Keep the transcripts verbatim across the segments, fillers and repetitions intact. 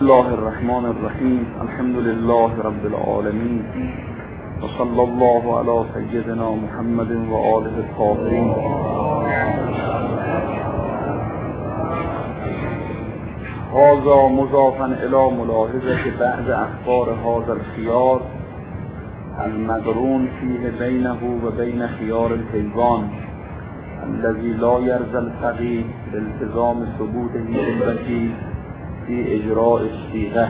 الله الرحمن الرحیم. الحمد لله رب العالمین و صلی الله علی سیدنا محمد و آله الطاهرین. هذا مضافا الی ملاحظه بعض اخبار هذا الخیار المقرون فيه بینه و بین خیار الحیوان الذي لا يرضى الفقيه بالتزام ثبوته بالوكيل في اجراء الصيغه.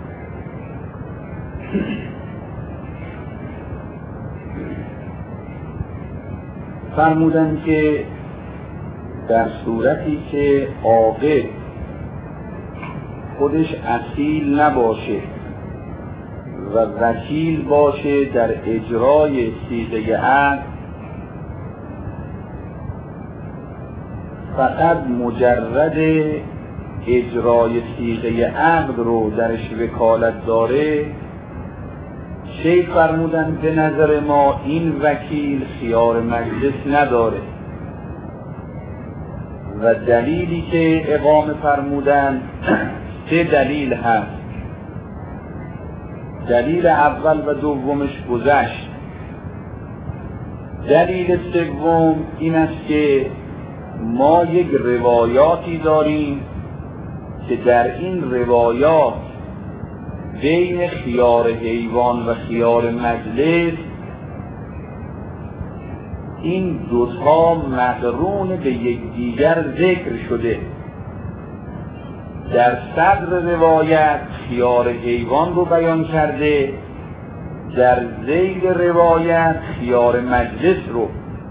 فرمودن که در صورتی که عاقل خودش اصیل نباشه و وکیل باشه در اجرای صیغه عقد، فقط مجرد اجرای صیغه عقد رو درش وکالت داره، شیخ فرمودن به نظر ما این وکیل خیار مجلس نداره و دلیلی که اقامه فرمودن سه دلیل هست. دلیل اول و دومش گذشت. دلیل سوم این است که ما یک روایاتی داریم که در این روایات بین خیار حیوان و خیار مجلس این دوتا مقرون به یکدیگر ذکر شده. در صدر روایت خیار حیوان رو بیان کرده، در ذیل روایت خیار مجلس رو.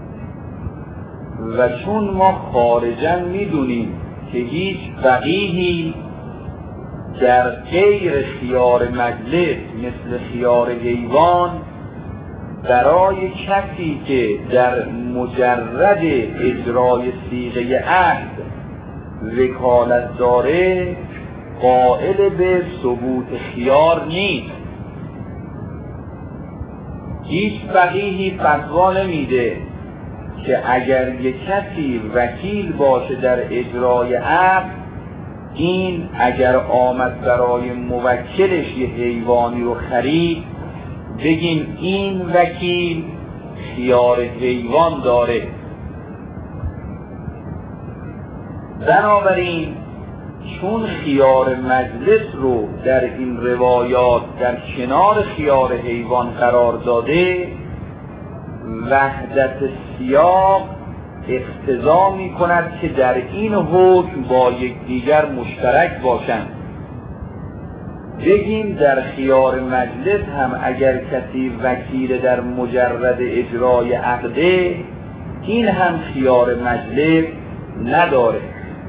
و چون ما خارجاً میدونیم که هیچ فقیهی در غیر خیار مجلس مثل خیار حیوان برای کسی که در مجرد اجرای صیغه عقد وکالت داره قائل به ثبوت خیار نیست. هیچ فقیهی فتوا نمیده که اگر یک کسی وکیل باشه در اجرای عقد، این اگر آمد برای موکلش یه حیوانی رو خرید، بگیم این وکیل خیار حیوان داره. بنابراین چون خیار مجلس رو در این روایات در کنار خیار حیوان قرار داده، وحدت سیاق اقتضا می کند که در این حکم با یکدیگر مشترک باشند. بگیم در خیار مجلس هم اگر کسی وکیل در مجرد اجرای عقده، این هم خیار مجلس نداره.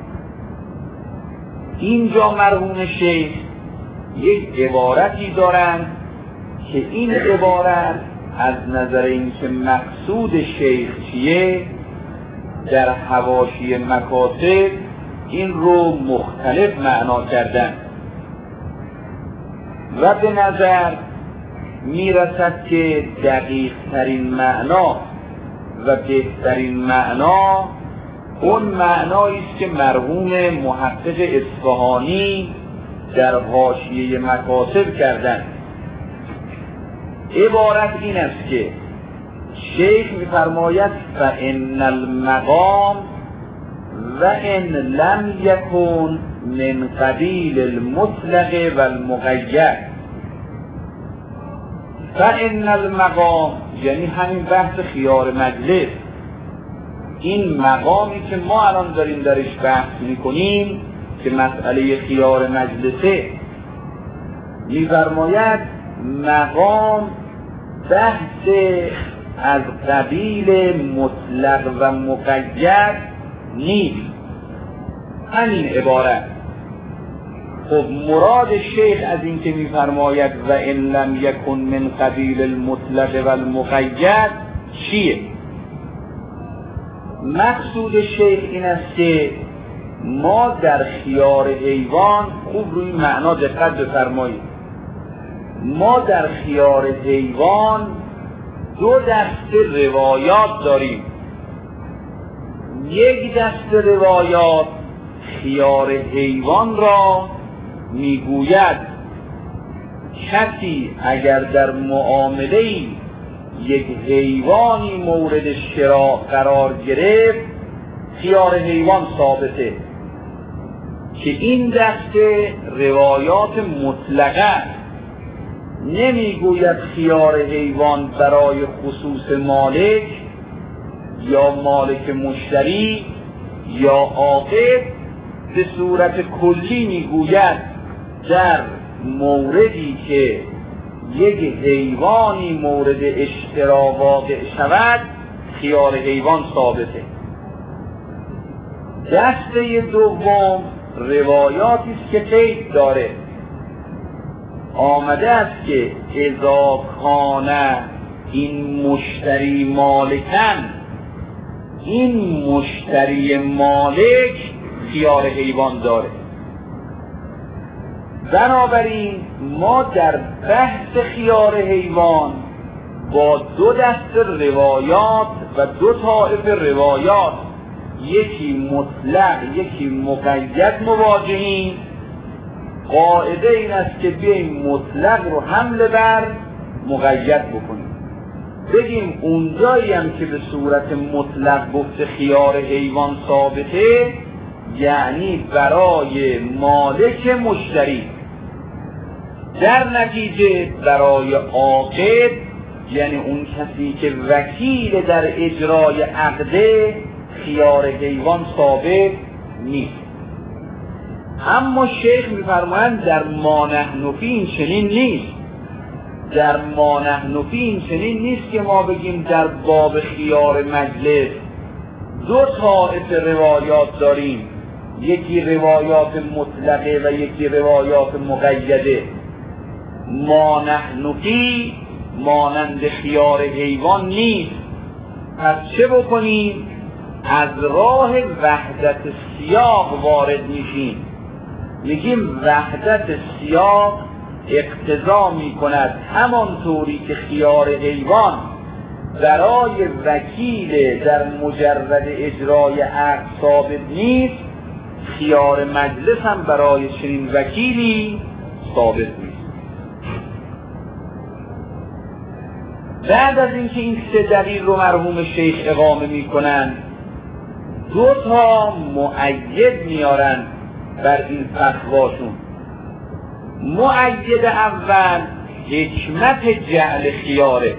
اینجا مرحوم شیخ یک عبارتی دارند که این عبارت از نظر اینکه مقصود شیخ چیه در حواشی مکاتب این رو مختلف معنا کردن و به نظر میرسد که دقیق ترین معنا و بهترین معنا اون معنایی است که مرحوم محقق اصفهانی در حاشیه مکاتب کردند. عبارت این است که شیخ می‌فرماید فإن المقام و ان لم یکن من قبیل المطلق و المقید. فإن المقام یعنی همین بحث خیار مجلس، این مقامی که ما الان داریم درش بحث میکنیم که مسئله خیار مجلسه، می‌فرماید مقام بحث از قبیل مطلق و مقید نیست. همین عبارت. خب مراد شیخ از این که می‌فرماید و ان لم یکن من قبیل المطلق و المقید چیه؟ مقصود شیخ این است که ما در خیار حیوان، خوب روی معنا دقت بفرمایید، ما در خیار حیوان دو دسته روایات داریم. یک دسته روایات خیار حیوان را میگوید کسی اگر در معامله‌ای یک حیوانی مورد شراء قرار گرفت خیار حیوان ثابته، که این دسته روایات مطلقه نمیگوید خیار حیوان برای خصوص مالک یا مالک مشتری یا عاقد، به صورت کلی میگوید در موردی که یک حیوانی مورد اشترا واقع شود خیار حیوان ثابته. دسته دوم روایاتی است که قید داره، آمده است که اذا کان این مشتری مالکن، این مشتری مالک خیار حیوان داره. بنابراین ما در بحث خیار حیوان با دو دسته روایات و دو طایفه روایات، یکی مطلق یکی مقید مواجهیم. قاعده این است که بیاییم مطلق رو حمل بر مقید بکنیم، بگیم اونجایی هم که به صورت مطلق گفته خیار حیوان ثابته یعنی برای مالک مشتری، در نتیجه برای عاقد یعنی اون کسی که وکیل در اجرای عقده خیار حیوان ثابت نیست. اما شیخ می‌فرمایند در ما نحن فیه این چنین نیست. در ما نحن فیه این چنین نیست که ما بگیم در باب خیار مجلس دو طایفه روایات داریم، یکی روایات مطلقه و یکی روایات مقیده. ما نحن فیه مانند خیار حیوان نیست. پس چه بکنیم؟ از راه وحدت سیاق وارد میشیم، میگیم وحدت سیاق اقتضا میکند همانطوری که خیار حیوان برای وکیل در مجرد اجرای عقد ثابت نیست، خیار مجلس هم برای چنین وکیلی ثابت نیست. بعد از اینکه این سه دلیل رو مرحوم شیخ اقامه میکنن، دو تا مؤید میارن بر این فتواشون. مؤید اول حکمت جعل خیاره.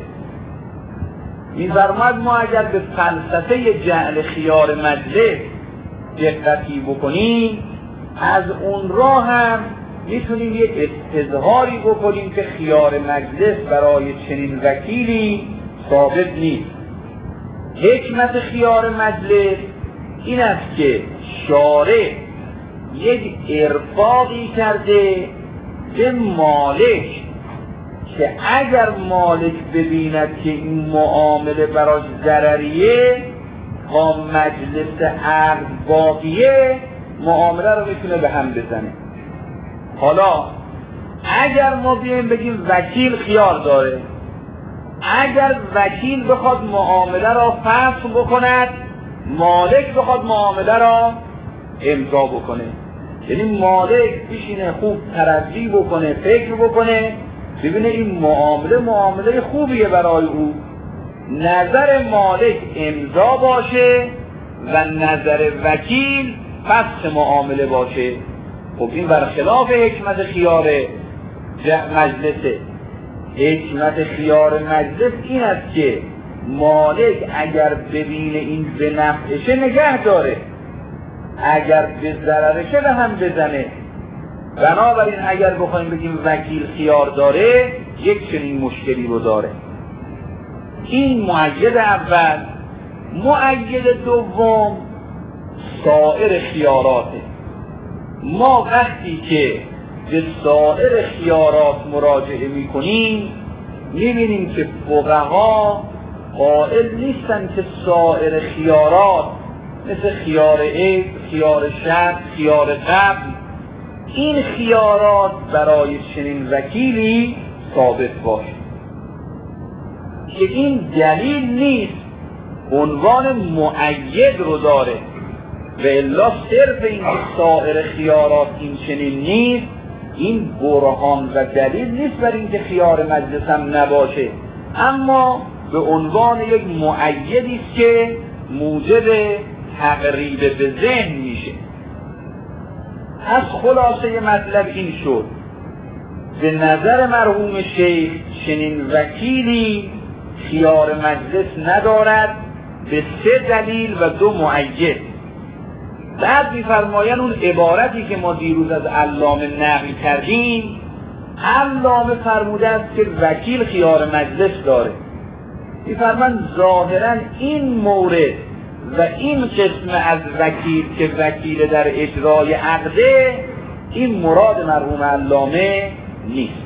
می‌فرماید ما اگر به فلسفه جعل خیار مجلس دقتی بکنیم، از اون راه هم میتونیم یک استظهاری بکنیم که خیار مجلس برای چنین وکیلی ثابت نیست. حکمت خیار مجلس این است که شارع یک ارفاقی کرده به مالک که اگر مالک ببیند که این معامله براش ضرریه تا مجلس عقد باقیه معامله رو میتونه به هم بزنه. حالا اگر ما بیایم بگیم وکیل خیار داره، اگر وکیل بخواد معامله را فسخ بکند، مالک بخواد معامله را امضا بکنه، یعنی مالک بشینه خوب ترجیح بکنه، فکر بکنه، ببینه این معامله معامله خوبیه برای او، نظر مالک امضا باشه و نظر وکیل فسخ معامله باشه. خب این برخلاف حکمت خیار مجلسه. حکمت خیار مجلس این است که مالک اگر ببینه این به نفعشه نگه داره، اگر به ضررشه به هم بزنه. بنابراین اگر بخوایم بگیم وکیل خیار داره، یک چنین مشکلی رو داره. این مؤید اول. مؤید دوم سایر خیاراته. ما وقتی که به سایر خیارات مراجعه میکنیم میبینیم که فقها قائل نیستن که سایر خیارات مثل خیار عیب، خیار شرط، خیار قبل، این خیارات برای چنین وکیلی ثابت باشه، که این دلیل نیست، عنوان مؤید رو داره. و الا صرف این که سایر خیارات این چنین نیست این برهان و دلیل نیست بر اینکه خیار مجلس هم نباشه، اما به عنوان یک مؤیدی است که موجب تقریب به ذهن میشه. از خلاصه مطلب این شد به نظر مرحوم شیخ چنین وکیلی خیار مجلس ندارد به سه دلیل و دو مؤید. بعد می‌فرمایند اون عبارتی که ما دیروز از علامه نقل کردیم، علامه فرموده است که وکیل خیار مجلس داره. می‌فرمایند ظاهراً این مورد و این قسم از وکیل که وکیل در اجرای عقده، این مراد مرحوم علامه نیست.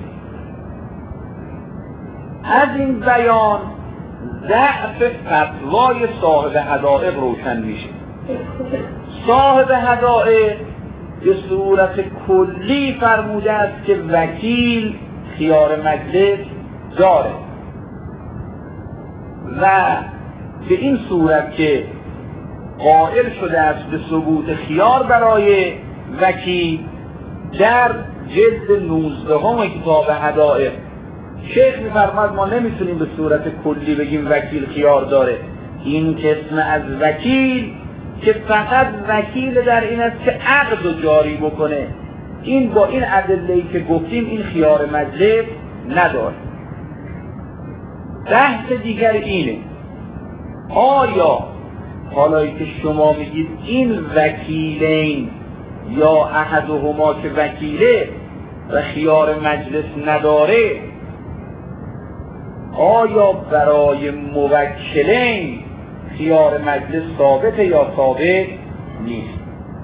از این بیان ضعف فتوای صاحب حدائق روشن میشه. صاحب حدائق به صورت کلی فرموده است که وکیل خیار مجلس داره و به این صورت که قائل شده است به ثبوت خیار برای وکیل در جلد نوزدهم کتاب حدائق شیخ می‌فرماید ما نمیتونیم به صورت کلی بگیم وکیل خیار داره. این قسم از وکیل که فقط وکیل در این است که عقد رو جاری بکنه، این با این ادله‌ای که گفتیم این خیار مجلس نداره. بحث دیگر اینه آیا حالایی که شما میگید این وکیلین یا احدهما که وکیله و خیار مجلس نداره، آیا برای موکلین خیار مجلس ثابته یا ثابت نیست؟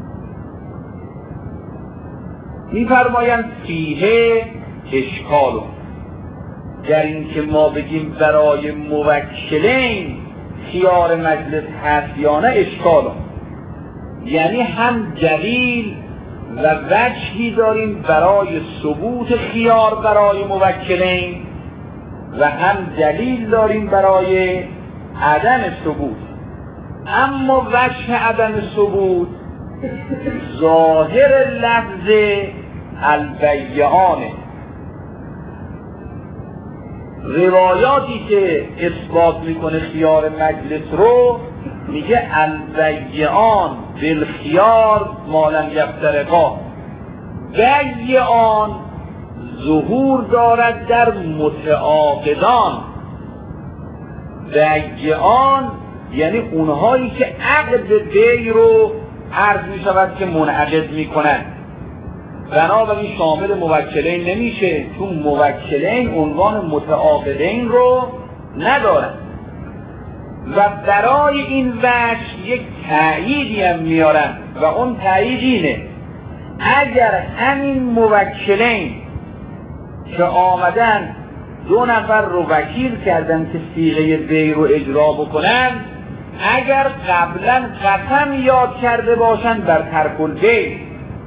می‌فرمایند فیه اشکالو، در این که ما بگیم برای موکلین خیار مجلس هست یا نه اشکالو، یعنی هم دلیل و وجهی داریم برای ثبوت خیار برای موکلین و هم دلیل داریم برای عدم ثبوت. اما وجه عدم ثبوت ظاهر لفظ البیعانه. روایاتی که اثبات میکنه خیار مجلس رو میگه البیعان بالخیار ما لم یفترقا. بیعان ظهور دارد در متعاقدان. بیعان یعنی اونهایی که عقد بی رو عرض میشود که منعقد میکنن، بنابراین شامل موکلین نمیشه چون موکلین عنوان متعاقدین رو ندارن. و برای این وجه یک تأییدی هم میارن و اون تأیید اینه اگر همین موکلین که آمدن دو نفر رو وکیل کردن که صیغه بی رو اجرا بکنن، اگر قبلا قسم یاد کرده باشن بر ترک البیع،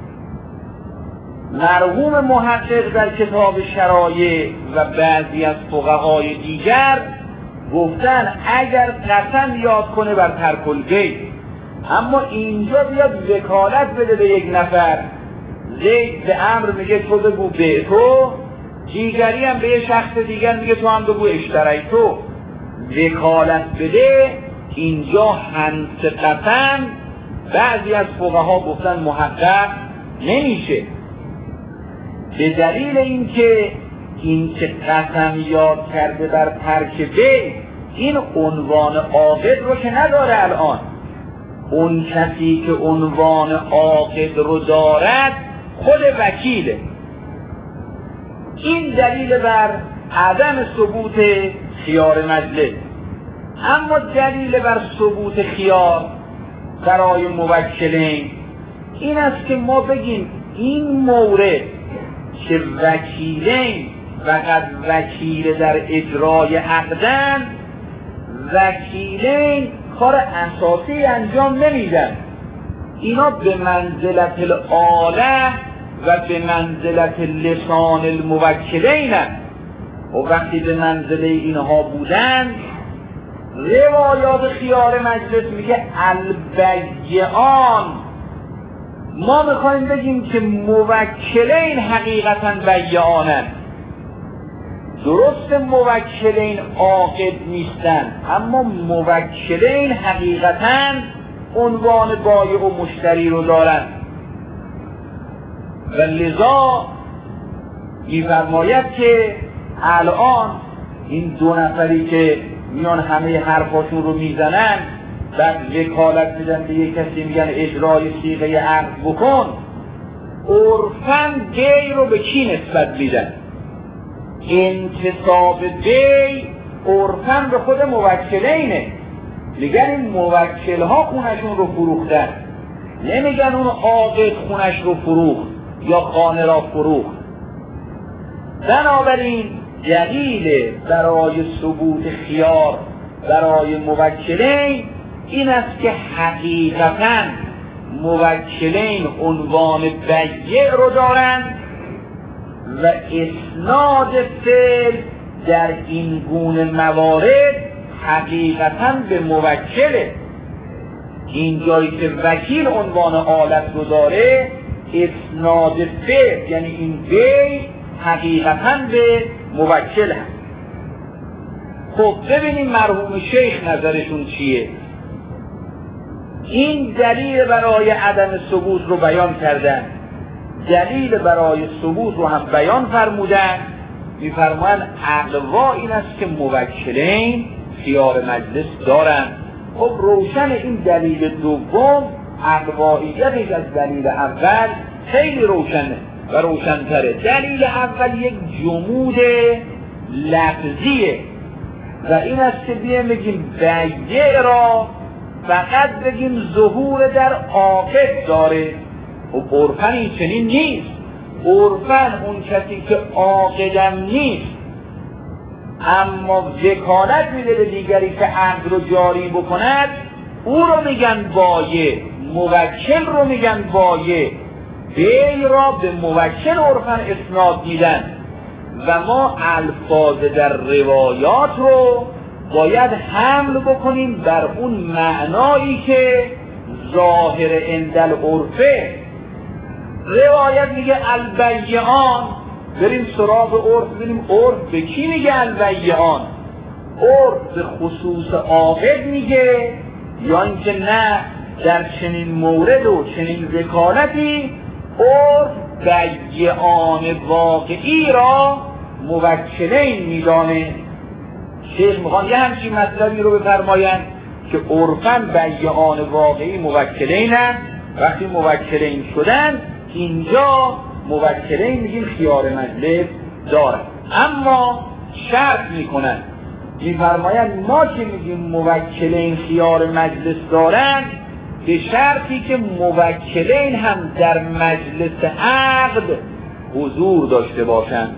مرحوم محقق در کتاب شرایع و بعضی از فقهای دیگر گفتن اگر قسم یاد کنه بر ترک البیع، اما اینجا بیاد وکالت بده به یک نفر، زید به امر میگه تو بگو به تو، دیگری هم به یه شخص دیگر میگه تو هم بگو اشتری تو، وکالت بده، اینجا حنس قسم بعضی از فقها گفتن محقق نمیشه، به دلیل اینکه این که قسم یاد کرده بر ترک بیع این عنوان عاقد رو که نداره. الان اون کسی که عنوان عاقد رو دارد خود وکیله. این دلیل بر عدم ثبوت خیار مجلس. اما دلیل بر ثبوت خیار برای موکلین این است که ما بگیم این مورد که وکیلین فقط وکیل در اجرای عقدن، وکیلین کار اساسی انجام نمیدن، اینا به منزلت الاله و به منزلت لسان الموکلین هست. و وقتی به منزله اینها بودن، روایات خیار مجلس میگه البیعان ما میخوایم بگیم که موکلین حقیقتا بیعانن. درست موکلین عاقد نیستن، اما موکلین حقیقتا عنوان بایع و مشتری رو دارن و لذا می‌فرماید که الان این دو نفری که میان همه حرفاشون رو میزنن بعد وکالت میدن به یک کسی میگن اجرای صیغه عقد بکن، عرفاً بی رو به کی نسبت میدن؟ انتصاب بی عرفاً به خود موکلینه. میگن این موکلها خونشون رو فروختن، نمیگن اون عاقد خونش رو فروخت یا خانه را فروخت. بنابراین دلیل برای ثبوت خیار برای موکلین این است که حقیقتاً موکلین عنوان بیع رو دارند و اسناد فعل در این گونه موارد حقیقتاً به موکله. این جایی که وکیل عنوان آلت رو داره، اسناد فعل یعنی این بیع حقیقتاً به موکل هست. خب ببینیم مرحوم شیخ نظرشون چیه. این دلیل برای عدم ثبوت رو بیان کردن، دلیل برای ثبوت رو هم بیان فرمودن. میفرمایند عقل وا این است که موکلین خیار مجلس دارن. خب روشن این دلیل دوم عقل واییتش از دلیل اول خیلی روشنه و روشن‌تره. دلیل اول یک جمود لفظیه و این است که بیایم بگیم بیع را فقط بگیم ظهور در عاقد داره. و عرفاً این چنین نیست. عرفاً اون کسی که عاقدم نیست اما وکالت میده به دیگری که عقد رو جاری بکند، او رو میگن بایع، موکل رو میگن بایع. بیع را به موکل عرفاً اسناد میدن و ما الفاظ در روایات رو باید حمل بکنیم بر اون معنایی که ظاهر اندل عرفه. روایت میگه البیعان، بریم سراغ عرف ببینیم عرف به کی میگه البیعان. عرف به خصوص عاقد میگه یا اینکه نه در چنین مورد و چنین وکالتی عرف بیعان واقعی را موکلین میدانه. شیخ میخوان یه همچین مطلبی رو بفرمایند که عرفاً بیعان واقعی موکلین هم. وقتی موکلین شدن اینجا موکلین میگیم خیار مجلس دارن، اما شرط میکنن. میفرمایند ما که میگیم موکلین خیار مجلس دارن به شرطی که موکلین هم در مجلس عقد حضور داشته باشند.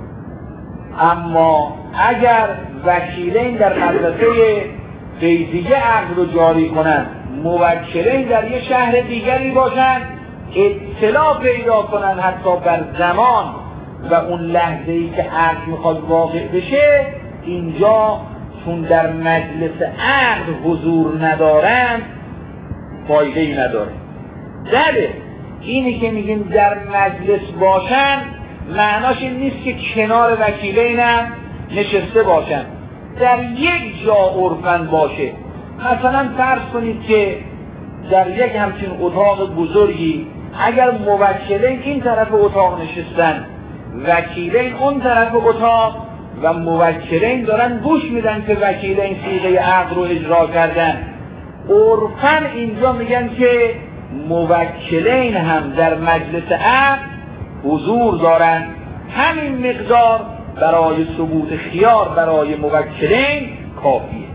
اما اگر وکیلین در مدرسه فیضیه عقد رو جاری کنند، موکلین در یه شهر دیگری باشند، اطلاع پیدا کنند حتی بر زمان و اون لحظه‌ای که عقد میخواد واقع بشه، اینجا چون در مجلس عقد حضور ندارند فایده‌ای نداره. بله اینی که میگیم در مجلس باشن معناش این نیست که کنار وکیلین هم نشسته باشن، در یک جا عرفاً باشه. مثلا فرض کنید که در یک همچین اتاق بزرگی اگر موکلین این طرف اتاق نشستن، وکیلین اون طرف اتاق و موکلین دارن گوش میدن که وکیلین صیغه عقد رو اجرا کردن، عرفاً اینجا میگن که موکلین هم در مجلس عقد حضور دارن. همین مقدار برای ثبوت خیار برای موکلین کافیه.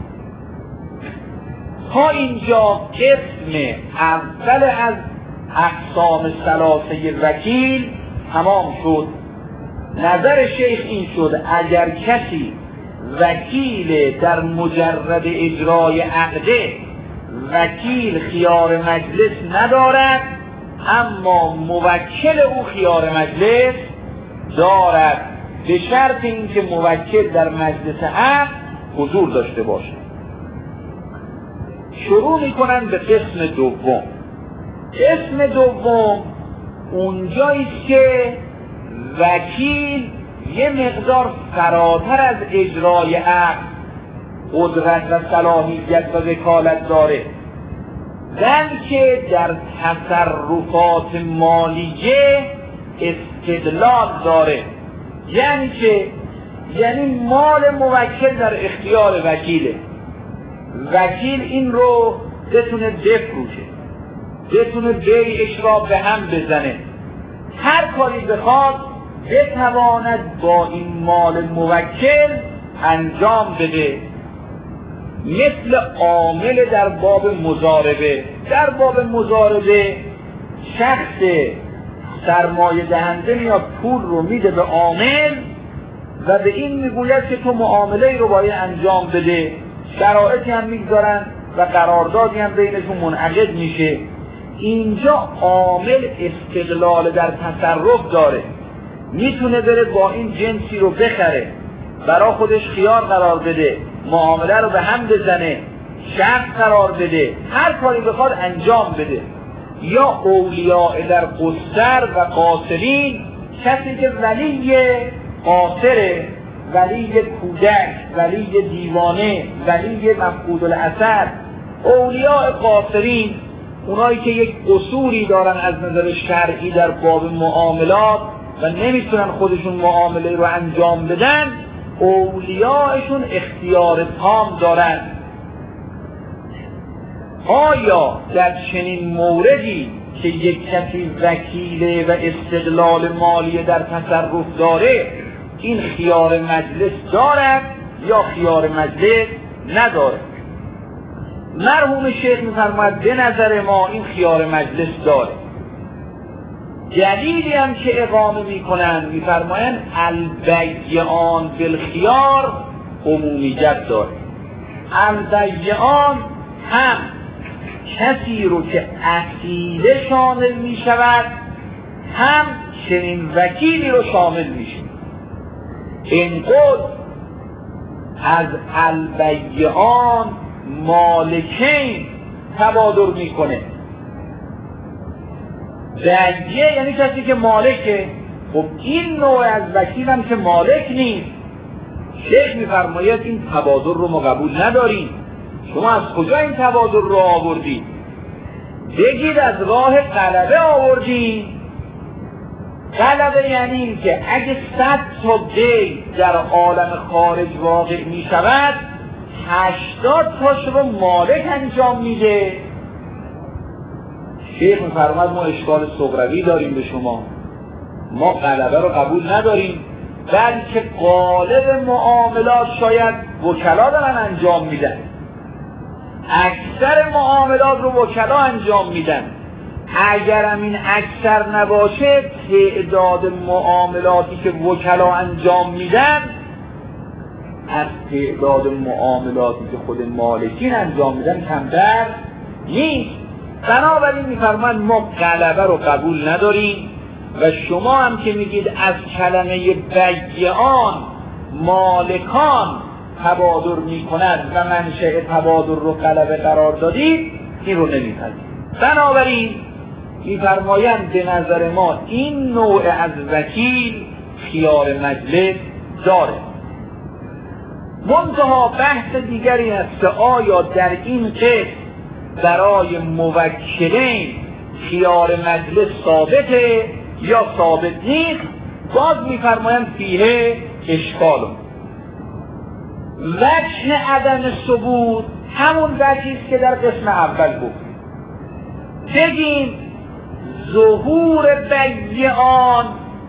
تا اینجا قسم اول از اقسام ثلاثه وکیل تمام شد. نظر شیخ این شد اگر کسی وکیل در مجرد اجرای عقده، وکیل خیار مجلس ندارد اما موکل او خیار مجلس دارد، به شرط اینکه موکل در مجلس عقد حضور داشته باشه. شروع میکنن به قسم دوم. قسم دوم اونجاییست که وکیل یه مقدار فراتر از اجرای عقد قدرت و صلاحیت و وکالت داره، بلکه در تصرفات مالیه استدلال داره. یعنی که یعنی مال موکل در اختیار وکیله، وکیل این رو بتونه بفروشه، بتونه بیعش را به هم بزنه، هر کاری بخواد بتواند با این مال موکل انجام بده. مثل عامل در باب مضاربه. در باب مضاربه شخص سرمایه دهنده میاد پول رو میده به عامل و به این میگوید که تو معامله رو باید انجام بده، شرایطی هم میگذارن و قراردادی هم بینشون منعقد میشه. اینجا عامل استقلال در تصرف داره، میتونه بره با این جنسی رو بخره، برای خودش خیار قرار بده، معامله رو به هم بزنه، شرط قرار بده، هر کاری بخواد انجام بده. یا اولیاء در قصر و قاصرین، کسی که ولی قاصره، ولی کودک، ولی دیوانه، ولی مفقود الاثر. اولیاء قاصرین اونایی که یک قصوری دارن از نظر شرعی در باب معاملات و نمیتونن خودشون معامله رو انجام بدن، اولیاءشون اختیار تام دارن. آیا در چنین موردی که یک کسی وکیله و استقلال مالی در تصرف داره این خیار مجلس دارد یا خیار مجلس نداره؟ مرحوم شیخ می‌فرماید به نظر ما این خیار مجلس داره. دلیلی هم که اقامه میکنن میفرمایند البیعان بالخیار عمومیت داره. البیعان هم کسی رو که اصیله شامل میشود، هم چنین وکیلی رو شامل میشه. اینقدر از البیعان مالکین تبادر میکنه. بیعه یعنی کسی که مالکه. خب این نوع از وکیل هم که مالک نیست، شیخ میفرماید این تبادر رو ما قبول نداریم. شما از کجا این تبادر رو آوردید؟ بگید از راه غلبه آوردید. غلبه یعنی این که اگه صد تا بیع در عالم خارج واقع می شود، هشتاد تاش رو مالک انجام میده. شیخ میفرماید ما اشکال صغروی داریم به شما، ما غلبه رو قبول نداریم، بلکه غالب معاملات شاید وکلا دارن انجام میدن، اکثر معاملات رو وکلا انجام میدن. اگرم این اکثر نباشه، تعداد معاملاتی که وکلا انجام میدن از تعداد معاملاتی که خود مالکین انجام میدن کمتر نیست. بنابراین میفرماید ما غلبه رو قبول نداریم و شما هم که میگید از کلمه بیعان مالکان تبادر میکند و منشأ تبادر رو غلبه قرار دادید، این رو نمیپذیریم. بنابراین میفرمایند به نظر ما این نوع از وکیل خیار مجلس داره. منتها بحث دیگری است که آیا در این قسم برای موکلین خیار مجلس ثابته یا ثابت نیست؟ باز میفرمایند فیه اشکال. وجه عدم ثبوت همون وجهیست که در قسم اول گفتیم. بگیم ظهور بیعان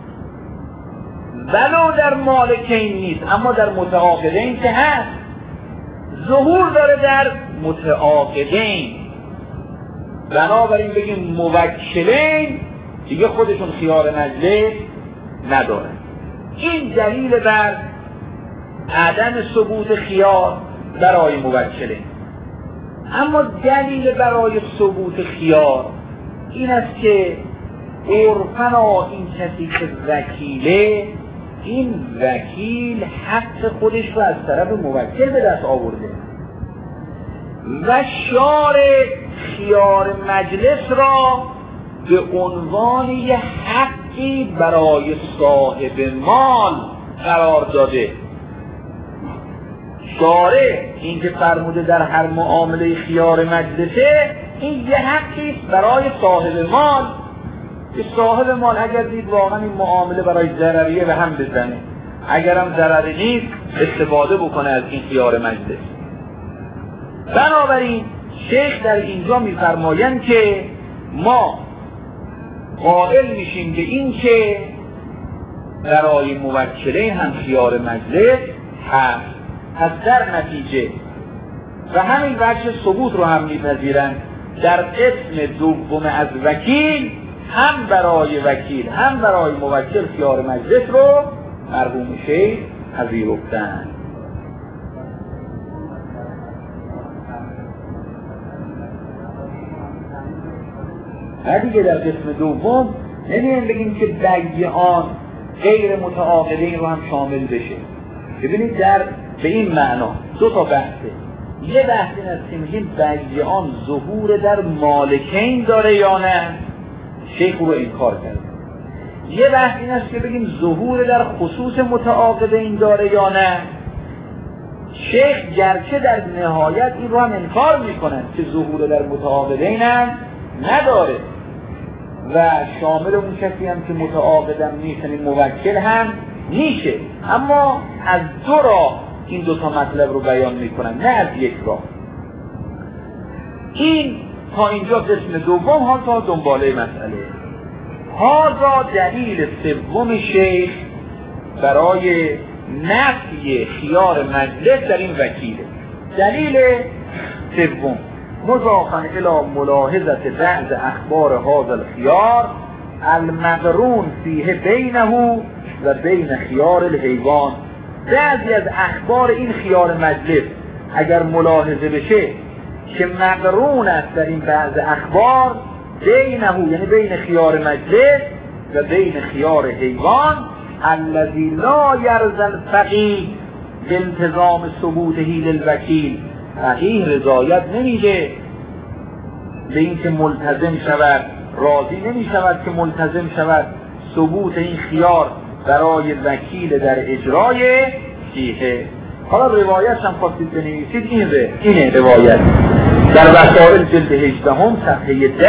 ولو در مالکین نیست، اما در متعاقدین که هست، ظهور داره در متعاقدین. بنابراین بگیم موکلین دیگه خودشون خیار مجلس نداره. این دلیل بر عدم ثبوت خیار برای موکلین. اما دلیل برای ثبوت خیار این است که عرفاً این کسی که وکیله، این وکیل حق خودش رو از طرف موکل به دست آورده و شارع خیار مجلس را به عنوان یه حقی برای صاحب مال قرار داده. شارع این که فرموده در هر معامله خیار مجلسه، این یه حقی برای صاحب مال، که صاحب مال اگر دید واقعا این معامله برای ضرریه به هم بزنه، اگرم ضرری نیست استفاده بکنه از این خیار مجلس. بنابراین شیخ در اینجا میفرمایند که ما قائل میشیم به این که برای موکله هم خیار مجلس هست. پس در نتیجه و همین وجه ثبوت رو هم میپذیرند در قسم دوم از وکیل، هم برای وکیل هم برای موکل خیار مجلس رو مرحوم شیخ پذیرفتند. و دیگه در قسم دوم نمی‌ایم بگیم که بیعان غیر متعاقدین رو هم شامل بشه. ببینید در به این معنا دو تا بحثه. یه بحث این است که میگیم بیعان ظهور در مالکین داره یا نه، شیخ رو انکار کرد. یه بحث این است که بگیم ظهور در خصوص متعاقدین داره یا نه، شیخ گرچه در نهایت این رو هم انکار میکنن که ظهور در متعاقدین هم نداره و شامل اون کسی هم که متعاقدم نیست، یعنی موکل هم میشه، اما از دو راه این دو تا مطلب رو بیان میکنن، نه از یک راه. این تا اینجا قسم دوم. ها تا دنباله مسئله ها را دلیل سوم شیخ برای نفی خیار مجلس در این وکیله. دلیل سوم مضافاً الی ملاحظه بعض اخبار هذا الخیار المقرون فیه بینه و بین خیار الحیوان. بعضی از اخبار این خیار مجلس اگر ملاحظه بشه که مقرون است در این بعض اخبار بینه، یعنی بین خیار مجلس و بین خیار حیوان، الذی لا یرضی الفقیه بانتظام ثبوته للوکیل. فقیه رضایت نمیده به این که ملتزم شود، راضی نمی شود که ملتزم شود ثبوت این خیار برای وکیل در اجرای صیحه. حالا روایت هم خواستید بنویسید، این ره اینه روایت در وسائل جلد هجدهم صفحه ده: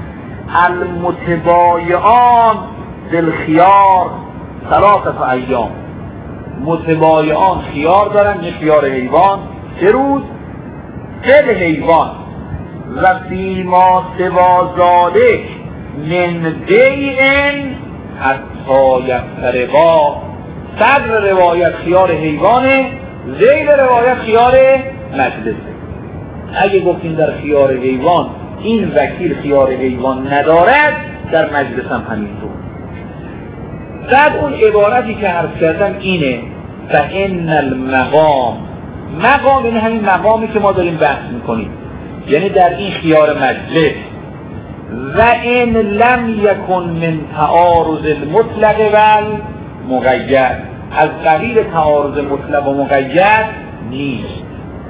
المتبایعان بالخیار ثلاثه ایام. متبایعان خیار دارن، یه خیار حیوان سه روز، دل حیوان و فیما سوا ذالک من بیعن حتی یفترقا. صدر روایت خیار حیوانه، ذیل روایت خیار مجلسه. اگه گفتیم در خیار حیوان این وکیل خیار حیوان ندارد، در مجلس هم همینطور. بعد اون عبارتی که عرض کردم اینه: فإن المقام. مقام این همین مقامی که ما داریم بحث میکنیم، یعنی در این خیار مجلس. و ان لم یکن من تعارض المطلق و المقید، از قبیل تعارض مطلق و مقید نیست.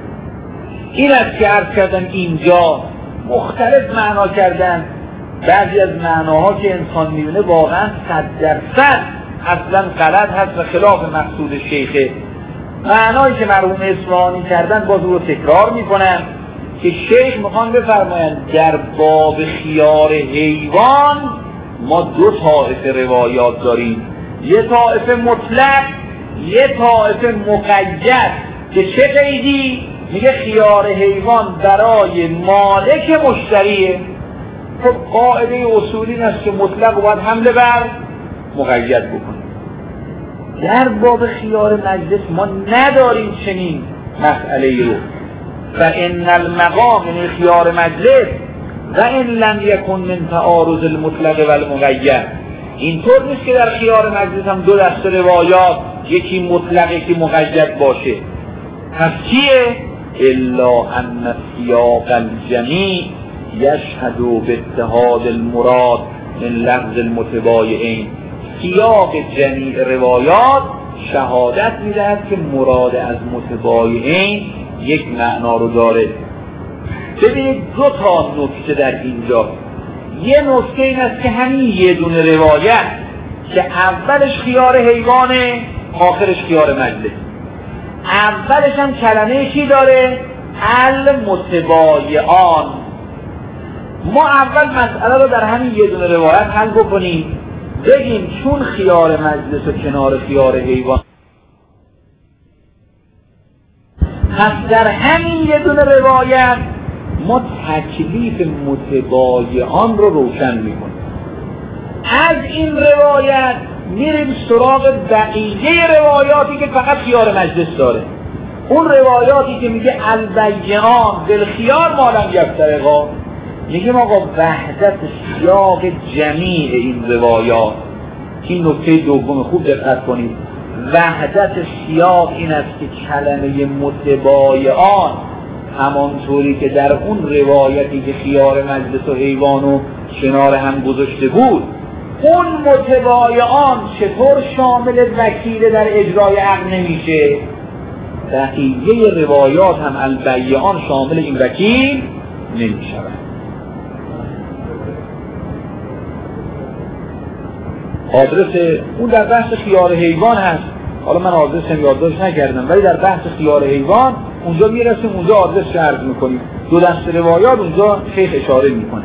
این است که عرض کردم اینجا مختلف معنا کردن. بعضی از معناها که انسان میبینه واقعا صد درصد اصلا غلط هست و خلاف مقصود شیخه. معنایی که مرحوم اصفهانی کردن باز رو تکرار میکنن که شیخ میخوان بفرمایند در باب خیار حیوان ما دو طایفه روایات داریم، یه طایفه مطلق، یه طایفه مقید. که چه قیدی؟ میگه خیار حیوان برای مالک مشتریه. خب قاعده اصولی است که مطلق باید حمله بر مقید بکنه. در باب خیار مجلس ما نداریم چنین مسئله رو. فإن المقام یعنی خیار مجلس و ان لم یکن من تعارض المطلق و المقید. اینطور نیست که در خیار مجلس هم دو دسته روایات، یکی مطلق یکی مقید باشه. پس کیه؟ الا ان سیاق الجمیع یشهد باتحاد المراد من لفظ المتبایعین. سیاق جمیع روایات شهادت میدهد که مراد از متبایعین یک معنا رو داره. ببینید دو تا نکته در اینجا. یه نکته این است که همین یه دونه روایت که اولش خیار حیوانه آخرش خیار مجلس، اولش هم کلمه چی داره؟ المتبایعان. ما اول مسئله رو در همین یه دونه روایت حل بکنیم، بگیم چون خیار مجلس و کنار خیار حیوان، پس در همین یه دونه روایت ما تکلیف متبایعان رو روشن میکنیم. از این روایت میریم سراغ بقیه روایاتی که فقط خیار مجلس داره. اون روایاتی که میگه البیعان بالخیار ما لم یفترقا، میگیم آقا وحدت سیاق جمیع این روایات. این نکته دوم خوب دقت کنید، وحدت سیاق این است که کلمه متبایعان همانطوری که در اون روایتی که خیار مجلس و حیوان و کنار هم گذاشته بود، اون متبایعان چطور شامل وکیل در اجرای عقد نمیشه؟ بقیه روایات هم البیعان شامل این وکیل نمیشه. آدرس اون در بحث خیار حیوان هست، حالا من آدرسم یادداشت نکردم، ولی در بحث خیار حیوان اونجا میرسیم، اونجا آدرس رو عرض میکنیم. دو دست روایات اونجا شیخ اشاره میکنه.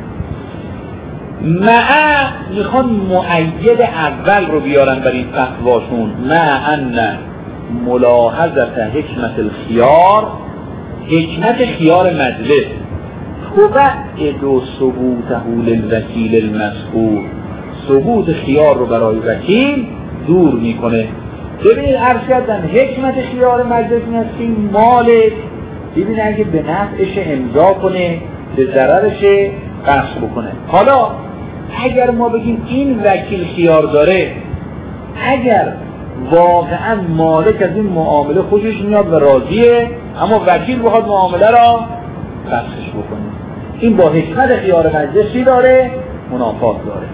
مع میخوان مؤید اول رو بیارن بر این فتواشون، مع ان ملاحظت حکمت الخیار، حکمت خیار مجلس تبعد و ثبوته للوکیل المذکور، ثبوت خیار رو برای وکیل دور میکنه. ببینید عرض کردن حکمت خیار مجلس این است که مالک ببینید اگه به نفعش امضا کنه به ضررش قصد بکنه. حالا اگر ما بگیم این وکیل خیار داره، اگر واقعا مالک از این معامله خوشش میاد و راضیه، اما وکیل بخواد معامله را فسخش بکنه، این با حکمت خیار مجلسی داره منافات داره.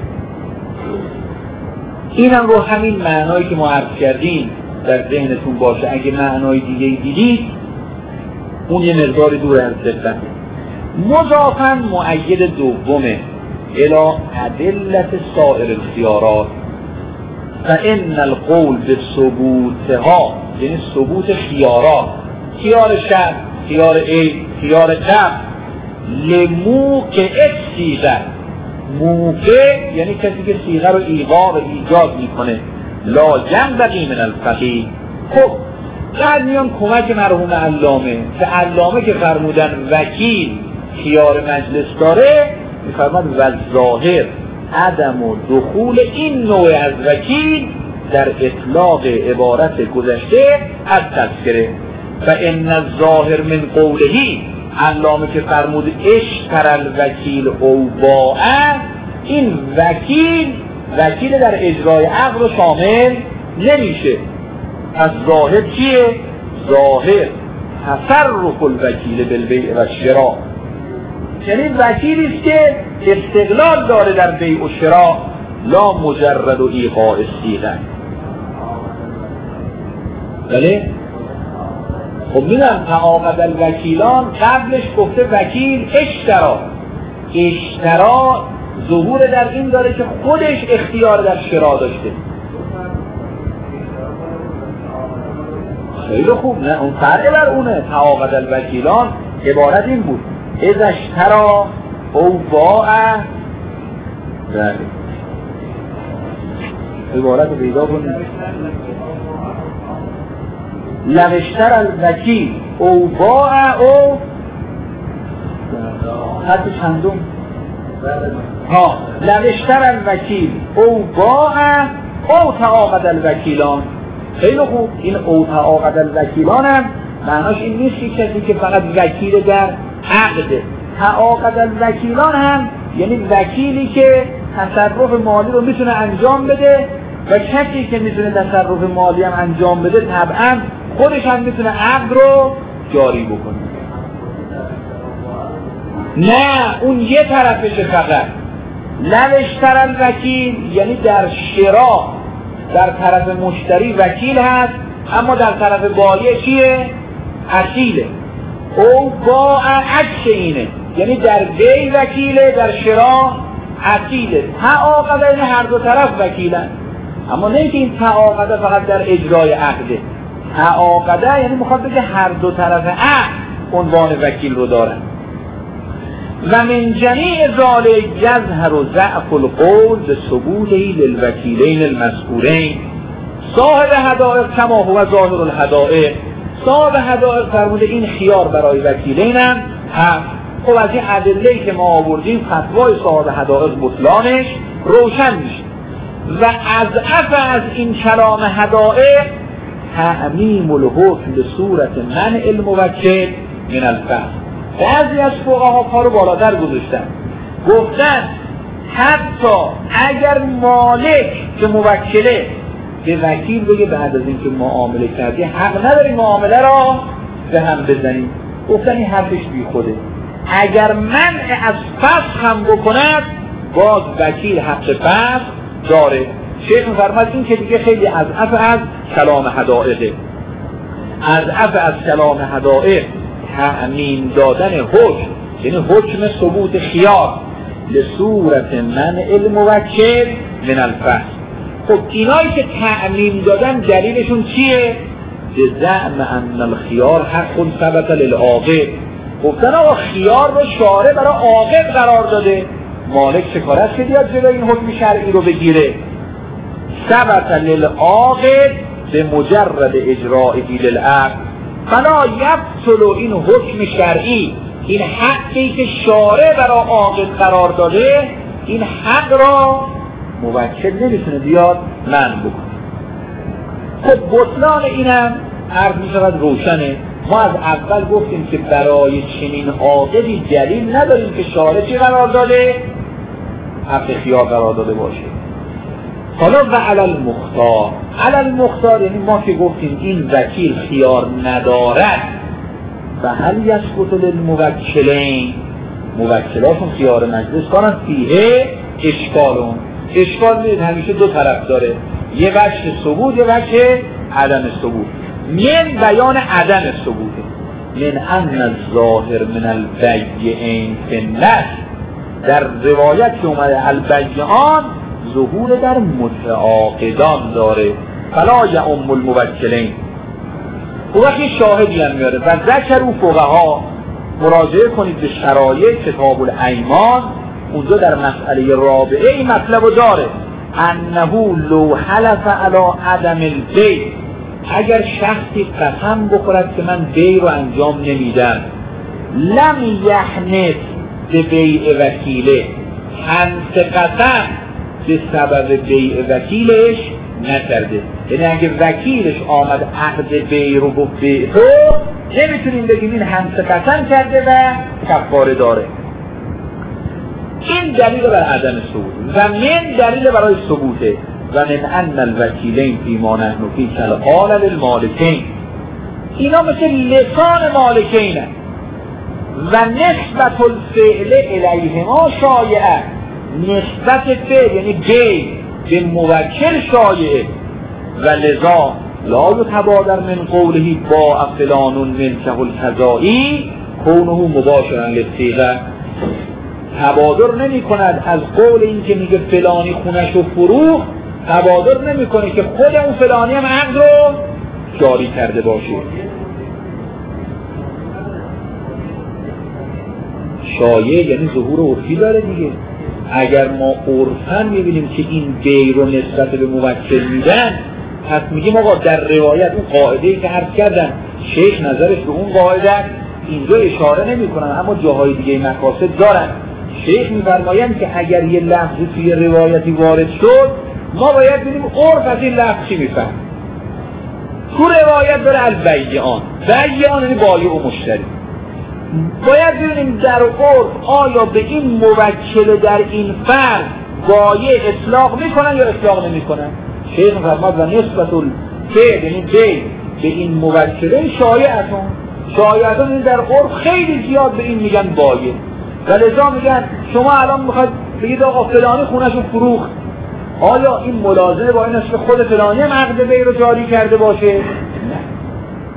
اینم رو همین معنایی که ما عرض کردیم در ذهنتون باشه. اگه معنای دیگه دیدید اون یه مقداری دور از دقته. مضافاً مؤید دومه الی ادلت سایر الخیارات فان القول به ثبوتها، یعنی ثبوت خیارات، خیار شر، خیار ای، خیار کم، لموقع صیغه، موقع یعنی کسی که صیغه رو ایقاع و ایجاد میکنه، لا ینبغی من الفقیه. خب بعد میان کمک مرحوم علامه که علامه که فرمودن وکیل خیار مجلس داره، میفرماد والظاهر عدم و دخول این نوع از وکیل در اطلاق عبارت گذشته از تذکره. و ان الظاهر من قولهی، علامه که فرمود اشتر الوکیل او باعه، این وکیل وکیل در اجرای عقد رو شامل نمیشه. از ظاهر چیه؟ ظاهر تصرف الوکیل بالبیع و شراء، یعنی وکیلی است که استقلال داره در بیع و شراء، لا مجرد و ایقاع الصیغه. بله؟ خب میدونم تعاقد الوکیلان قبلش گفته وکیل اشترا، اشترا ظهور در این داره که خودش اختیار در شراء داشته. خیلی خوب، نه اون فرق بر اونه. تعاقد الوکیلان عبارت این بود اذا اشترا او باع، بله عبارت رو پیدا کنید، لو اشتر الوکیل او باع او خط چندم ها لو اشتر الوکیل او باع او تعاقد الوکیلان. خیلی خوب، این او تعاقد الوکیلان هم معناش این نیست که کسی که فقط وکیل در عقده. تعاقد الوکیلان هم یعنی وکیلی که تصرف مالی رو میتونه انجام بده و کسی که میتونه تصرف مالی هم انجام بده طبعا خودش هم میتونه عقد رو جاری بکنه. نه اون یه طرفشه فقط. لو اشتر الوکیل یعنی در شراء در طرف مشتری وکیل هست، اما در طرف بایع چیه؟ اصیله. او باع عکس اینه، یعنی در بیع وکیله، در شراء عقیله تعاقده، این هر دو طرف وکیلن، اما نه که این تعاقده فقط در اجرای عقده. تعاقده یعنی میخواد بگه هر دو طرف عقد عنوان وکیل رو دارن. و من جمیع ذالک یظهر ضعف القول به ثبوته للوکیلین المذکورین. صاحب حدائق کما هو ظاهر الحدائق، صاحب حدائق فرموده این خیار برای وکیلین هم هست. خب از این ادله‌ای که ما آوردیم فتوای صاحب حدائق بطلانش روشن میشه. و اضعف از این کلام حدائق تعمیم الحکم به صورت منع الموکل من الفصل. بعضی از فقها پا رو بالاتر گذاشتن، گفتن حتی اگر مالک که موکله به وکیل بگه بعد از اینکه معامله کردی حق نداری معامله را به هم بزنی، گفتن این حرفش بی خوده. اگر منع از فسخ هم بکند باز وکیل حق فسخ داره. شیخ می‌فرماید این که دیگه خیلی اضعف از کلام حدائقه. اضعف از کلام حدائق تعمیم دادن حکم، یعنی حکم ثبوت خیار لصورت منع الموکل من الفسخ. خب اینایی که تعمیم دادن دلیلشون چیه؟ به زعم ان الخیار حق ثبت للعاقل. گفتن آقا خیار رو شارع برای عاقل قرار داده، مالک چه کار است که بیاد جلوی این حکم شرعی رو بگیره؟ ثبت للعاقل به مجرد اجرائه للعقل. فلا یبطل این حکم شرعی، این حقی که شارع برای عاقل قرار داده، این حق را موکل نمیتونه بیاد منع بکنه. خب بطلان اینم عرض میشود روشنه. ما از اول گفتیم که برای چنین عاقلی دلیل نداریم که شارع چی قرار داده؟ حق خیار قرار داده باشه. حالا و علی المختار، علی المختار یعنی ما که گفتیم این وکیل خیار ندارد و هل یسقط للموکلین، موکلاشون خیار مجلس دارن، فیه اشکالون. اشکال میدید همیشه دو طرف داره، یه وجه ثبوت یه وجه عدم ثبوت. من بیان عدم ثبوته، من ان الظاهر من البیعین فی النص، در روایت که اومده البیعان ظهور در متعاقدان داره، فلا یعم الموکلین. او وقتی شاهدی هم میاره و ذکروا فقها، مراجعه کنید به شرایع کتاب الایمان، اونجا در مسئله رابعه این مطلب رو داره، انه لو حلف علی عدم البیع، اگر شخصی قسم بخورد که من بیع رو انجام نمیدم، لم یحنث به بیع وکیله، حنث قسم به سبب بیع وکیلش نکرده. یعنی اگه وکیلش آمد عقد بیع رو گفت بیع تو، نمیتونیم بگیم این حنث قسم کرده و کفاره داره. این دلیل بر عدم ثبوت و من دلیل برای ثبوته. و من ان الوکیلین فی ما نحن فی کالقال للمالکین، اینا مثل لسان مالکینه و نسبت الفعل الیهما شایعه، نسبت فعل یعنی بیع به موکل شایعه. و لذا لا یتبادر من قوله با فلان ملکه القضایی کونه مباشرا للصیغه، تبادر نمی کند از قول این که میگه فلانی خونش رو فروخت، تبادر نمی کنه که خود اون فلانی هم عقد رو جاری کرده باشه. شایع یعنی ظهور عرفی داره دیگه. اگر ما عرفاً میبینیم که این بیع رو نسبت به موکل میدن، پس میگیم آقا در روایت اون قاعده‌ای که عرض کردن شیخ نظرش به اون قاعده اینجا اشاره نمی کنن، اما جاهای دیگه مقاصد دارن. شیخ میفرمایند که اگر یه لفظی توی روایتی وارد شد، ما باید ببینیم عرف از این لفظ چی میفهم. تو روایت داره البیعان، بیعان یعنی بایع و مشتری، باید ببینیم در عرف آیا به این موکل در این فرض بایع اطلاق میکنن یا اطلاق نمیکنن. شیخ میفرماید و نسبت الفعل یعنی بیع به این موکلین شایعتون، شایعتون این در عرف خیلی زیاد به این میگن بایع. و لذا میگن شما الان میخواید بگید آقا فلانی خونش رو فروخت، آیا این ملازمه با این است که خود فلانی هم عقد بیع رو جاری کرده باشه؟ نه.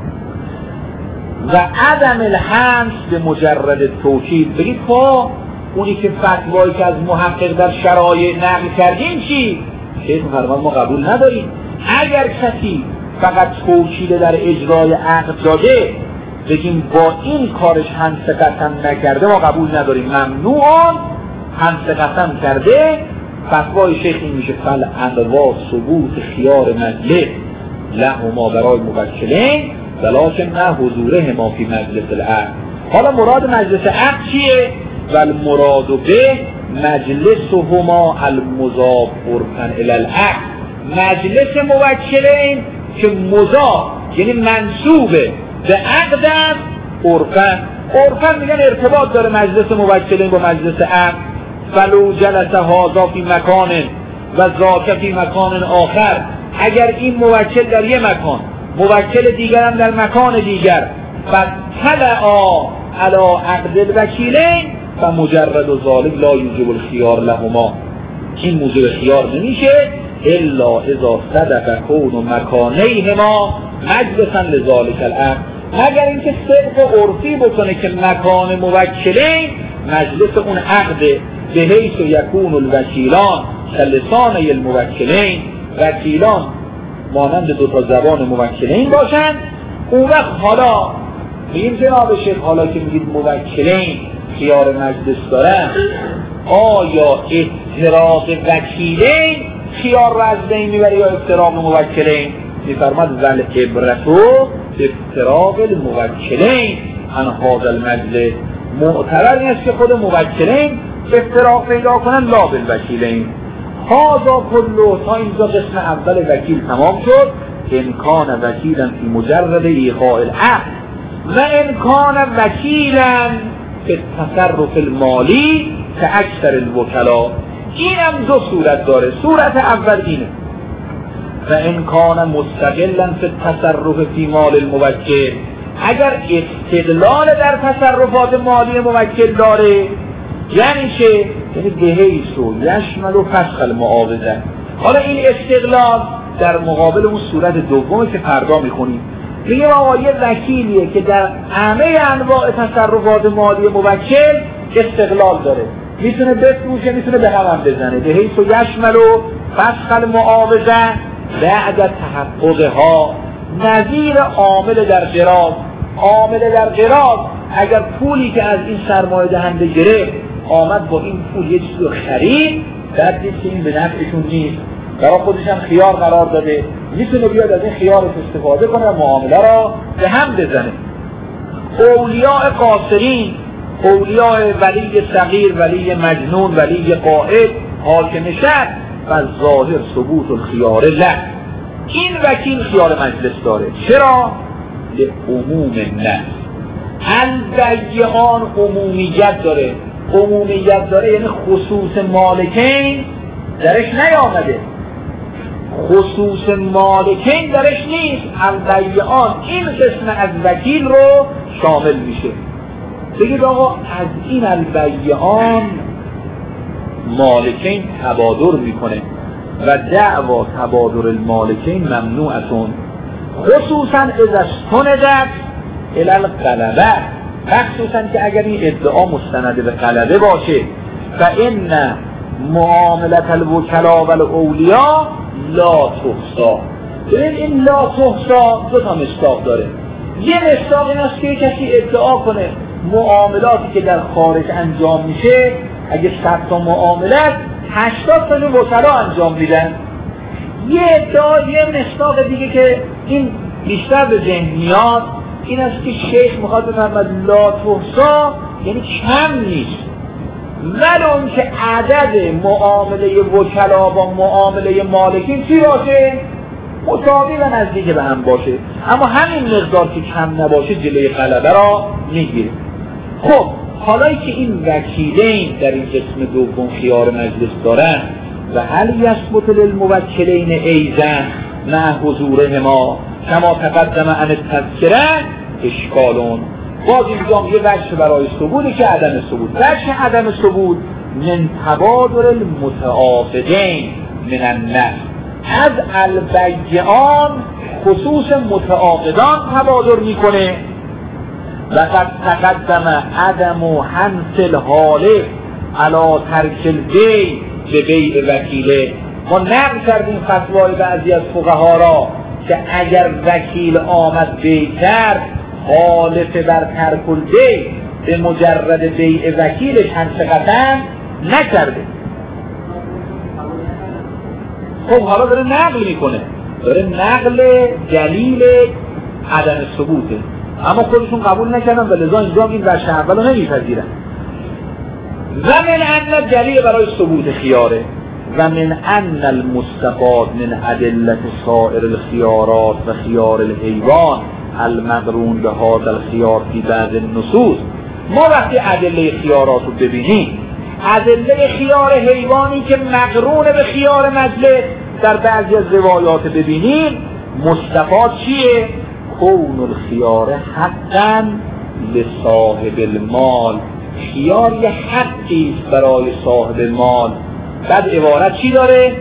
و عدم الحنث به مجرد توکید، بگید خب اونی که فتوایی که از محقق در شرایع نقل کردیم چی؟ شیخ فرمان ما قبول نداریم. اگر کسی فقط توکیل در اجرای عقد داده بگیم با این کارش همسه قسم نکرده ما قبول نداریم، ممنوعان همسه قسم کرده، فتوای شیخ این میشه فل انوا ثبوت خیار مجلس لهما برای موکلین ولکن نه حضوره ما فی مجلس العقد. حالا مراد مجلس عقد چیه؟ والمراد به مجلسهما المضاف عرفا الی العقد، مجلس موکلین که مضاف یعنی منسوبه به عقد است. عرفا عرفا میگن ارتباط داره مجلس موکلین با مجلس عقد. فلو جلس هذا فی مکان و ذاک فی مکان آخر، اگر این موکل در یه مکان موکل دیگر هم در مکان دیگر فطلعا علی عقد الوکیلین فمجرد ذلک لا یوجب الخیار لهما، این موجب خیار نمیشه الا اذا صدق کون مکانیهما مجلسا لذلک العقد، مگر اینکه صدق عرفی بکنه که مکان موکلین مجلس اون عقده، به حیث یکون الوکیلان کلسانه الموکلین، وکیلان مانند دو تا زبان موکلین باشند. اون وقت حالا میگیم جناب شیخ حالا که میگید موکلین خیار مجلس دارن، آیا افتراق وکیلین خیار رو از بین میبره یا افتراق موکلین؟ میفرماد ول عبرتو افتراق الموکلین عن هذا المجلس، معتبر نیست که خود موکلین افتراق پیدا کنن لا بالوکیلین. هذا کله تا اینجا قسم اول وکیل تمام شد. امکان وکیلا فی مجرد ایقاع العقد و امکان وکیلا فی التصرف المالی که اکثر الوکلا، این هم دو صورت داره. صورت اول اینه و امکان مستقلا فی التصرف فی مال الموکل، اگر استقلال در تصرفات مالی موکل داره یعنی چه؟ یعنی بهیس و یشمل و فسخ المعاوضه. حالا این استقلال در مقابل اون صورت دومی که فردا میخونیم، میگه آقا یه وکیلیه که در همه انواع تصرفات مالی موکل استقلال داره، میتونه بفروشه میتونه به هم بزنه، بهیس و یشمل و فسخ المعاوضه بعد تحققها، نظیر عامل در قراض. عامل در قراض اگر پولی که از این سرمایه دهنده گرفت آمد با این پول یه چیزی رو خرید، بعد دید که این به نفعشون نیست، برای خودش هم خیار قرار داده، میتونه بیاد از این خیارش استفاده کنه و معامله را به هم بزنه. اولیاء قاصرین، اولیاء ولی صغیر، ولی مجنون، ولی قائد، حاکم شهر و ظاهر ثبوت الخیار له، این وکیل خیار مجلس داره. چرا؟ لعموم النص، البیعان عمومیت داره. عمومیت داره یعنی خصوص مالکین درش نیامده، خصوص مالکین درش نیست. البیعان این قسم از وکیل رو شامل میشه. بگید آقا از این البیعان مالکین تبادر میکنه و دعوا تبادر المالکین ممنوعتون، خصوصا اذا استندت الی الغلبه، مخصوصا که اگر این ادعا مستند به غلبه باشه. و ان معاملت الوکلا و الاولیا لا تحصا. ببین این لا تحصا دو تا مصداق داره. یه مصداق این است که کسی ادعا کنه معاملاتی که در خارج انجام میشه، اگه صد تا معاملت هشتاد تا وکلا انجام میدن. یه ادعا، یه مصداق دیگه که این بیشتر به ذهن میاد این است که شیخ میخواد بفرماید لا تحصا یعنی کم نیست، ولی اون که عدد معامله وکلا با معامله مالکین چی باشه؟ مساوی و نزدیک به هم باشه، اما همین مقدار که کم نباشه جلوی غلبه را میگیره. خب حالایی که این وکیلین در این قسم دوم خیار مجلس دارن و هل یثبت للموکلین ایضا مع حضورهما کما تقدم عن التذکره اشکالون. باز اینجا یه وجه برای ثبوتی که عدم ثبوت. وجه عدم ثبوت من تبادر المتعاقدین من النص، از البیعان خصوص متعاقدان تبادر میکنه. و قد تقدم عدم و حنس الحالف علا ترک البیع به بیع وکیله. ما نقل کردیم فتوای بعضی از فقها را که اگر وکیل آمد بیع کرد خالف بر ترک البیع به مجرد بیع وکیلش هم چقدر نکرده. خب حالا داره نقل میکنه، داره نقل دلیل عدم ثبوته، اما خودشون قبول نکردن و لذا اینجا این وجه اول رو نمیپذیرن. و من ان دلیل برای ثبوت خیاره و من ان المستفاد من ادلت سائر الخيارات و خيار الحیوان المقرون به هذا الخيار فی بعض النصوص. ما وقتی ادله خیارات رو ببینیم، ادله خیار حیوانی که مقرون به خیار مجلس در بعضی از روایات ببینیم، مستفاد چیه؟ کون الخیار حقا لصاحب المال، خیار یه حقی برای صاحب مال. بعد عبارت چی داره؟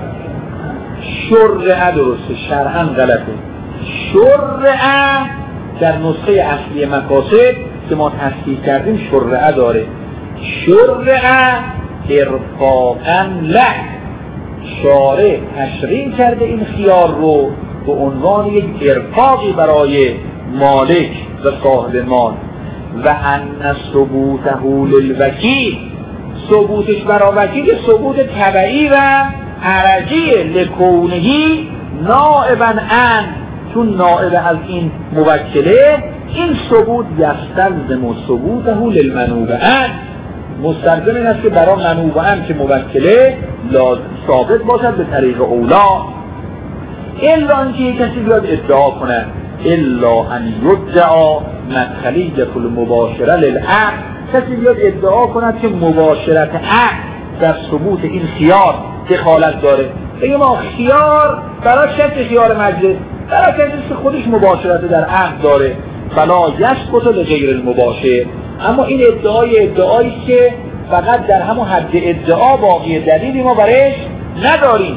شرعه، درسته، شرعا غلطه. شرعه در نسخه اصلی مقاصد که ما تصحیح کردیم شرعه داره. شرعه ارفاقا له، شارع تشریع کرده این خیار رو به عنوان یک ارفاقی برای مالک و صاحب مال. و ان ثبوته للوکیل، ثبوتش برای وکیل ثبوت تبعی و عرضی لکونهی نائبا ان، چون نائب از این موکله، این ثبوت یستلزم ثبوته للمنوب ان، مستلزم این است که برای منوب ان که موکله لازم ثابت باشد به طریق اولا. الا اینکه کسی بیاد ادعا کنه الا ان یدعا مدخلیت المباشره للعقد، کسی بیاد ادعا کند که مباشرت عقد در ثبوت این خیار دخالت داره. بگیم ما خیار برای شرط خیار مجلس، برای کسی که خودش مباشرت در عقد داره فلا یسقط لغیر المباشر. اما این ادعای ادعایی که فقط در همون حد ادعا باقی، دلیلی ما برایش نداریم.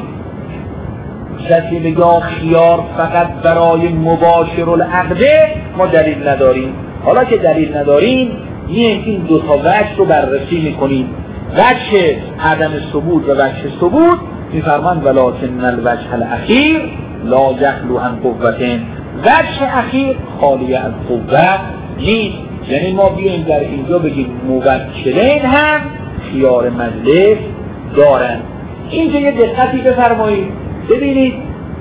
کسی بگه خیار فقط برای مباشر العقده، ما دلیل نداریم. حالا که دلیل نداریم میایم این دو تا وجه رو بررسی میکنیم، وجه عدم ثبوت و وجه ثبوت. میفرمان ولکن الوجه الاخیر لا یخلو عن قوة، وجه اخیر خالی از قوت نیست. یعنی ما بیایم در اینجا بگیم موکلین هم خیار مجلس دارن. اینجا یه دقتی بفرمایید، ببینید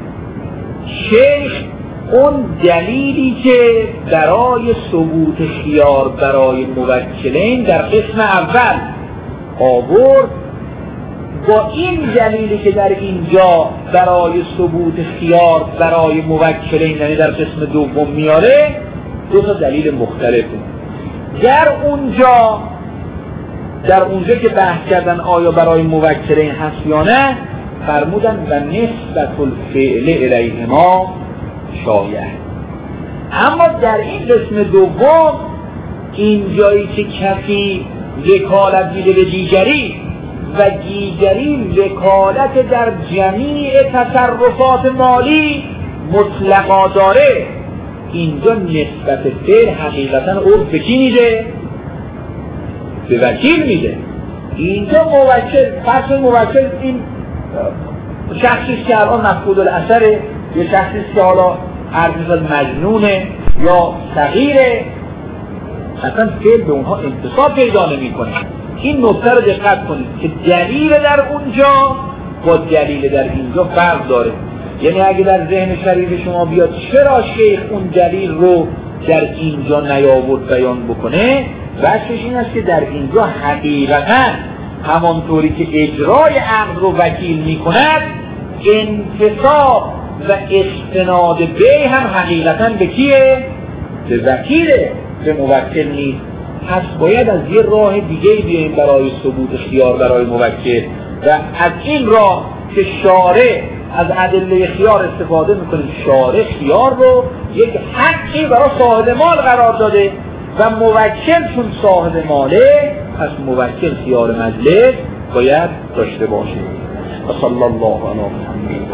شیخ اون دلیلی که برای ثبوت خیار برای موکلین در قسم اول آورد با این دلیلی که در اینجا برای ثبوت خیار برای موکلین یعنی در قسم دوم میاره، دو تا دلیل مختلفه. در اونجا در اونجا که بحث کردن آیا برای موکلین هست یا نه، فرمودن و نسبت الفعل الیهما شایع. اما در این قسم دوم این جایی که کسی وکالت میده به دیگری و دیگری وکالت در جمیع تصرفات مالی مطلقا داره، اینجا نسبت فعل حقیقتا عرف به کی میده؟ به وکیل میده. اینجا موکل، فرض موکل این شخصی که الان مفقود الاثره، یه شخصی که حالا عرض مجنونه یا صغیره، اصلا فعل به اونها انتصاب پیدا نمی کنه. این نکته رو دقت کنید که دلیل در اونجا با دلیل در اینجا فرق داره. یعنی اگه در ذهن شریف شما بیاد چرا شیخ اون دلیل رو در اینجا نیاورد بیان بکنه، وجهش این است که در اینجا حقیقتا همانطوری که اجرای عقد رو وکیل می کند، انتصاب و استناد به هم حقیقتا به کیه؟ به وکیله، به موکل نیست. پس باید از یه راه دیگه بیاییم برای ثبوت خیار برای موکل، و از این راه که شارع از ادله خیار استفاده میکنیم، شارع خیار رو یک حقی برای صاحب مال قرار داده و موکل چون صاحب ماله، پس موکل خیار مجلس باید داشته باشه. و صلی الله علیه و